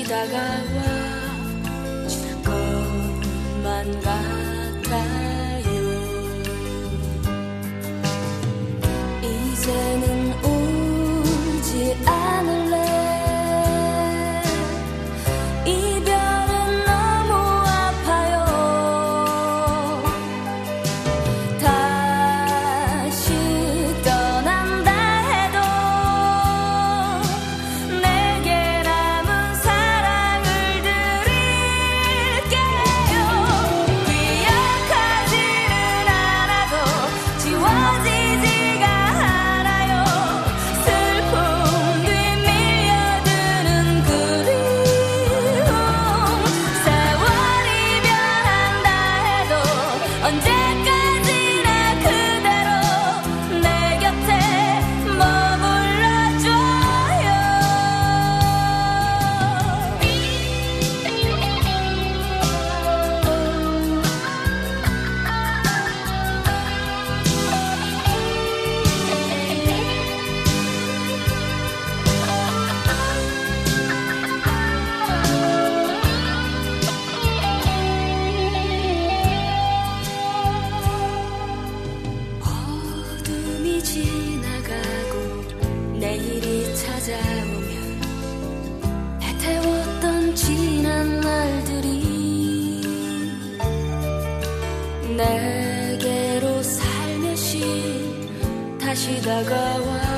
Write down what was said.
다가와 줄 것만 같아요. 이제는 울지 않을래. 이별은 너무 아파요. 다시 떠난다 해도 내게 남은 사랑을 드릴게요. 기억하지는 않아도 지워지지가 않아요. 슬픔 뒤 밀려드는 그리움. 세월이 변한다 해도 언제까지나 그대로 내 곁에 머물러줘요. 어둠이 지나가고 내일이 찾아오면 애태웠던 지난 날들이 내게로 살며시 다시 다가와